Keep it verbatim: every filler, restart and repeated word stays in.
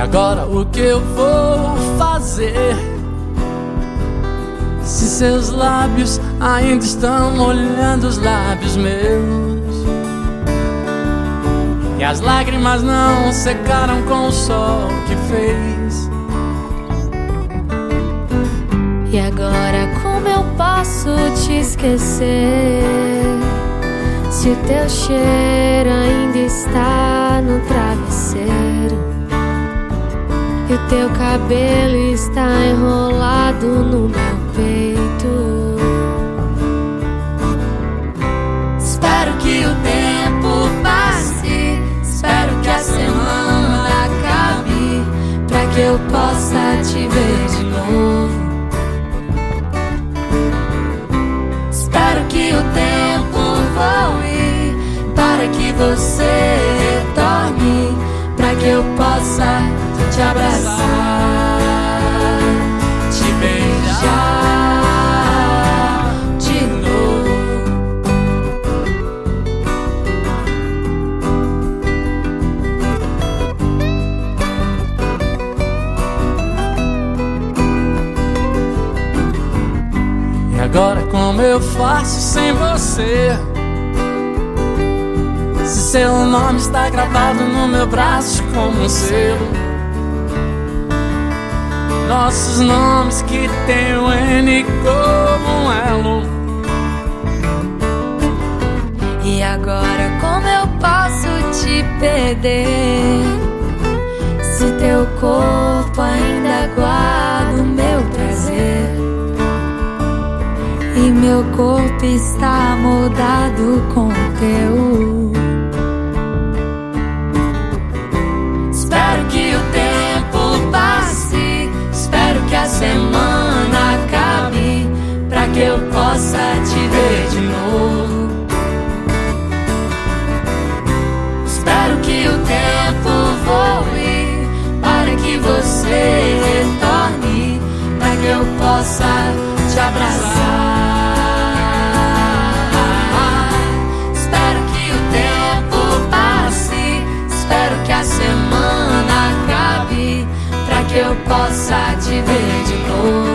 agora o que eu vou fazer? Se seus lábios ainda estão molhando os lábios meus, e as lágrimas não secaram com o sol que fez. E agora como eu posso te esquecer, se o teu cheiro ainda está no travesseiro e o teu cabelo está enrolado no meu peito? Espero que o tempo passe, espero que a semana acabe, pra que eu possa te ver de novo. Espero que o tempo voe, para que você retorne, pra que eu possa te abraçar, te beijar de novo. E agora como eu faço sem você? Se seu nome está gravado no meu braço como um selo, nossos nomes que tem o N como um elo. E agora como eu posso te perder, se teu corpo ainda guarda o meu prazer e meu corpo está moldado com o teu? Espero que o tempo passe, espero que a semana acabe, pra que eu possa te ver de novo. Espero que o tempo voe, para que você retorne, pra que eu possa te abraçar. Espero que o tempo passe, espero que a semana acabe, pra que eu possa te ver de novo.